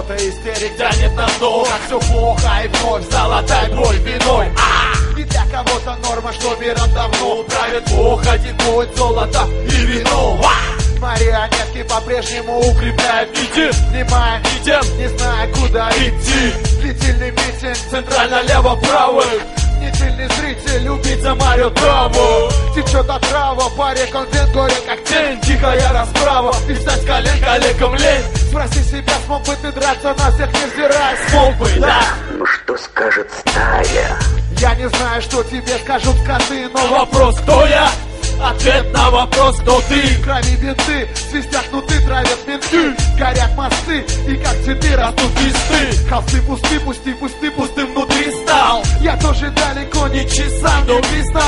кто-то истерик тянет на дно. Как все плохо и вновь золотая боль виной. И для кого-то норма, что миром давно правит Бог. Один будет золото и вино. Марионетки по-прежнему укрепляют нити. Внимаем, идем, не зная, куда идти. Длительный митинг, центрально-лево-правый. Мнительный зритель, убийца Марио Траву. Течет отрава, по рекам вен горят как тень. Тихая расправа, и встать с колен коллегам лень. Спроси себя, смог бы ты драться, на всех не взирай. Смог бы, да? Что скажет стая? Я не знаю, что тебе скажут коты, но вопрос, кто я? Ответ на вопрос, кто ты? В крови бинты, свистят кнуты, травят менты. Горят мосты, и как цветы растут листы. Холсты пусты, пусти, пусты, пустым внутри стал. Я тоже далеко не часа, но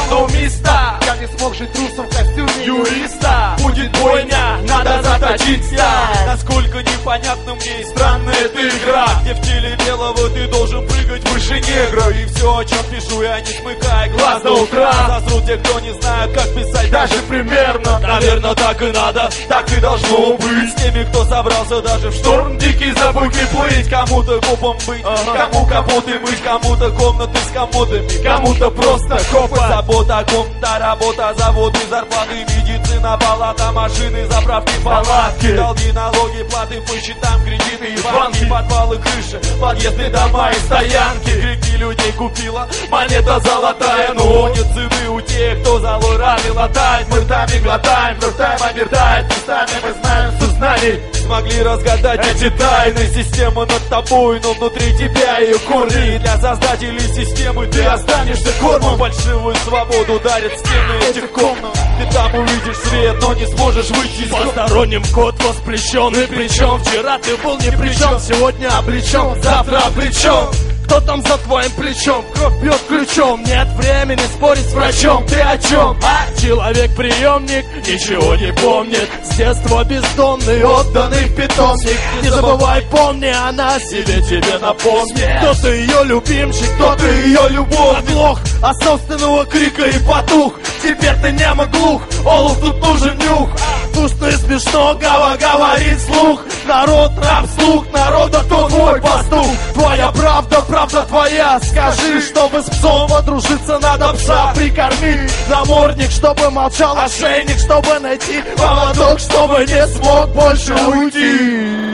места. Я не смог жить трусом в костюме юриста. Будет бойня, надо заточить сталь. Насколько непонятна мне и странная эта игра, где в теле белого ты должен прыгать выше негра. И все, о чем пишу, я не смыкаю глаз до утра. Засрут те, кто не знает, как писать даже примерно. Наверное, так и надо, так и должно быть. С теми, кто собрался даже в шторм дикий за буйкой плыть. Кому-то копом быть, кому капоты мыть, кому-то комнаты с комодами, кому-то просто копы. Забота о ком-то, работа, заводы, зарплаты, медицина, палата, машины, заправки, палатки. Долги, налоги, платы по счетам, кредиты и банки. Подвалы, крыши, подъезды, дома и стоянки. Крики людей купила монета золотая, но нет цены у тех, кто золой раны латает. Мы ртами глотаем, ртами обертает, местами мы знаем сознаний. Смогли разгадать эти тайны. Система над тобой, но внутри тебя ее корни. И для создателей системы ты останешься кормом. Фальшивую свободу дарят стены этих комнат. Ты там увидишь свет, но не сможешь выйти из посторонним код воспрещен. И причем вчера ты был ни при чем, сегодня облечен, завтра обречен. Кто там за твоим плечом? Кровь бьет ключом. Нет времени спорить с врачом. Ты о чем? Человек-приемник ничего не помнит. С детства бездомный, отданный в питомник. Не забывай, помни, она себе тебе напомнит. Кто-то ее любимчик, кто-то ее любовь. Оглох от собственного крика и потух. Теперь ты немо глух, олух тут нужен нюх. Вкусно и смешно, говорит слух. Народ раб слух, народа то твой пастух. Твоя правда, правда твоя. Скажи, чтобы с псом подружиться, надо пса прикормить. Намордник, чтобы молчал, ошейник, чтобы найти поводок, чтобы не смог больше уйти.